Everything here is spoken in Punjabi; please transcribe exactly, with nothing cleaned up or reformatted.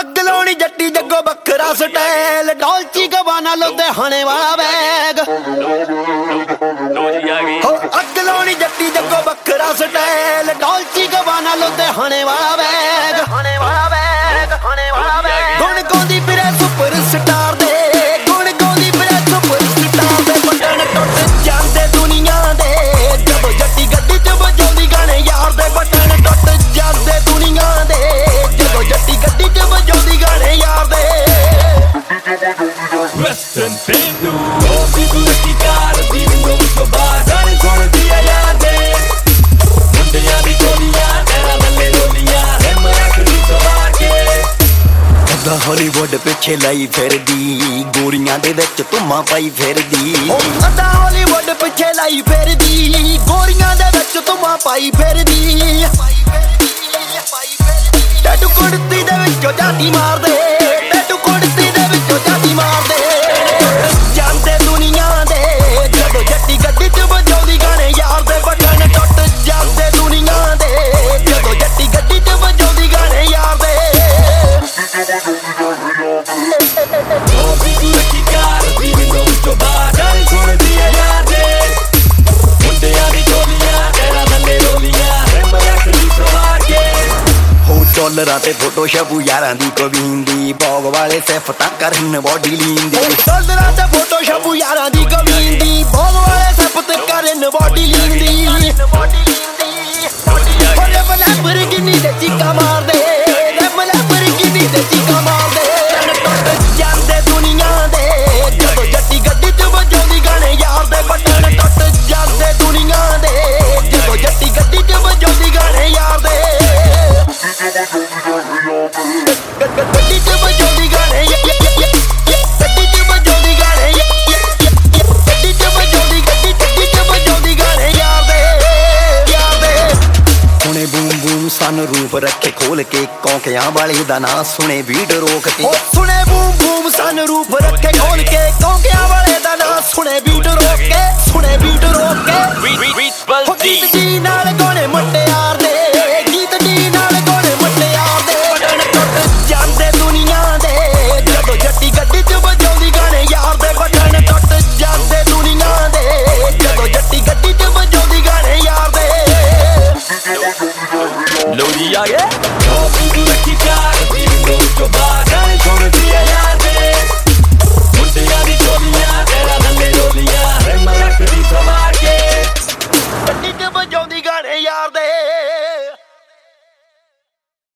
ਅੱਗ ਲਾਉਣੀ ਜੱਟੀ ਜੱਗੋ ਵੱਖਰਾ ਸਟਾਈਲ ਡੋਲਚੀ ਗਵਾਨਾ ਲੁਧਿਆਣੇ ਵਾਲਾ ਬੈਗ ਹੋ ਅੱਗ ਲਾਉਣੀ ਜੱਟੀ ਜੱਗੋ ਵੱਖਰਾ ਸਟਾਈਲ ਡੋਲਚੀ ਗਵਾਨਾ ਲੁਧਿਆਣੇ ਵਾਲਾ ਬੈਗ ਗੁਣ ਗਾਉਂਦੀ ਫਿਰੇ ਸੁਪਰ ਸਟਾਰ ਦੇ ਗੁਣ ਗਾਉਂਦੀ ਫਿਰੇ ਸੁਪਰ ਸਟਾਰ ਦੇ ਬਟਨ ਟੁੱਟ ਜਾਂਦੇ ਦੁਨੀਆ ਦੇ ਜਦੋਂ ਜੱਟੀ ਗੱਡੀ ਚ ਵਜਾਉਂਦੀ ਗਾਣੇ ਯਾਰ ਦੇ ਬਟਨ ਟੁੱਟ ਜਾਂਦੇ ਦੁਨੀਆ ਦੇ ਜਦੋਂ ਜੱਟੀ ਗੱਡੀ ਚ ਵਜਾਉਂਦੀ ਗਾਣੇ ਯਾਰ ਦੇ Western Bendu Obi Gucci car Dindo so bagar Gol diya yaade Mundiya di goliya Tera nalle loliya Hem rakhi sawake ਅੱਧਾ ਹਾਲੀਵੁੱਡ ਪਿੱਛੇ ਲਾਈ ਫਿਰਦੀ ਗੋਰੀਆਂ ਦੇ ਵਿੱਚ ਧੁੰਮਾਂ ਪਾਈ ਫਿਰਦੀ ਅੱਧਾ ਹਾਲੀਵੁੱਡ ਪਿੱਛੇ ਲਾਈ ਫਿਰਦੀ ਗੋਰੀਆਂ ਦੇ ਵਿੱਚ ਧੁੰਮਾਂ ਪਾਈ ਫਿਰਦੀ ਟੈਟੂ ਕੁੜਤੀ ਦੇ ਵਿੱਚੋਂ ਜਾਤੀ ਮਾਰਦੇ ਟੈਟੂ ਕੁੜਤੀ ਦੇ ਵਿੱਚੋਂ ਜਾਤੀ ਮਾਰਦੇ ਜਾਂਦੇ ਦੁਨੀਆ ਦੇ ਜਦੋਂ ਜੱਟੀ ਗੱਡੀ ਚ ਵਜਾਉਂਦੀ ਗਾਣੇ ਯਾਰ ਦੇ ਬਟਨ ਟੁੱਟ ਜਾਂਦੇ ਦੁਨੀਆ ਦੇ ਜਦੋਂ ਜੱਟੀ ਗੱਡੀ ਚ ਵਜਾਉਂਦੀ ਗਾਣੇ ਯਾਰ ਦੇ Obi Gucci car Dindo so bagar Gol diya yaade Mundiya di goliya Tera nalle loliya Hem rakhi sawake ਹੋ ਡਾਲਰਾਂ ਤੇ ਫੋਟੋ ਛਪੂ ਯਾਰਾਂ ਦੀ ਕਵੀਂਦੀ ਬੌਗ ਵਾਲੇ ਸਿਫਤਾਂ ਕਰਨ ਬੋਡੀ ਲੀਂਦੀ ਡਾਲਰਾਂ ਤੇ ਫੋਟੋ ਛਪੂ ਯਾਰਾਂ ਦੀ ਕਵੀਂਦੀ ਬੌਗ ਵਾਲੇ ਸਿਫਤ ਕਰਨ ਬੋਡੀ ਲੀਂਦੀ ਹੋਲੇ ਬਲੈਬਰ ਕਿੰਨੀ ਤੇ ਚੀਕਾ ਮਾਰਦੇ ਰੇ ਬਲੈਬਰ ਕਿੰਨੀ ਤੇ ਚੀਕਾ ਮਾਰਦੇ ਟੁੱਟ ਜਾਂਦੇ ਦੁਨੀਆ ਦੇ ਜਦੋਂ ਜੱਟੀ ਗੱਡੀ ਚ ਵਜਾਉਂਦੀ ਗਾਣੇ ਯਾਰ ਦੇ ਬਟਨ ਟੁੱਟ ਜਾਂਦੇ ਦੁਨੀਆ ਦੇ ਜਦੋਂ ਜੱਟੀ ਗੱਡੀ ਚ ਵਜਾਉਂਦੀ ਗਾਣੇ ਯਾਰ ਦੇ ਗੱਡੀ ਚ ਵਜਾਉਂਦੀ ਗਾਣੇ ਗੱਡੀ ਚ ਵਜਾਉਂਦੀ ਗਾਣੇ ਗੱਡੀ ਚ ਵਜਾਉਂਦੀ ਗੱਡੀ ਗੱਡੀ ਚ ਵਜਾਉਂਦੀ ਗਾਣੇ ਯਾਰ ਦੇ ਯਾਰ ਦੇ ਹੁਣੇ ਬੂਮ ਬੂਮ ਸਨ ਰੂਪ ਰੱਖੇ ਖੋਲ ਕੇ ਕੌਂਕਿਆਂ ਵਾਲੇ ਦਾ ਨਾਂ ਸੁਣੇ ਵੀਡ ਰੋਕ ਕੇ ਸੁਣੇ ਬੂਮ ਬੂਮ ਸਨ ਰੂਪ ਰੱਖੇ ਖੋਲ ਕੇ ਕੌਂਕਿਆਂ ਵਾਲੇ ਦਾ ਨਾਂ ਸੁਣੇ ਵੀਡ ਰੋਕ ਕੇ ਸੁਣੇ ਵੀਡ ਰੋਕ ਕੇ Read, read, read, ਹੋ ਗੀਤ ਜੀ ਨਾਲ ਗਾਣੇ ਮੁਟਿਆਰ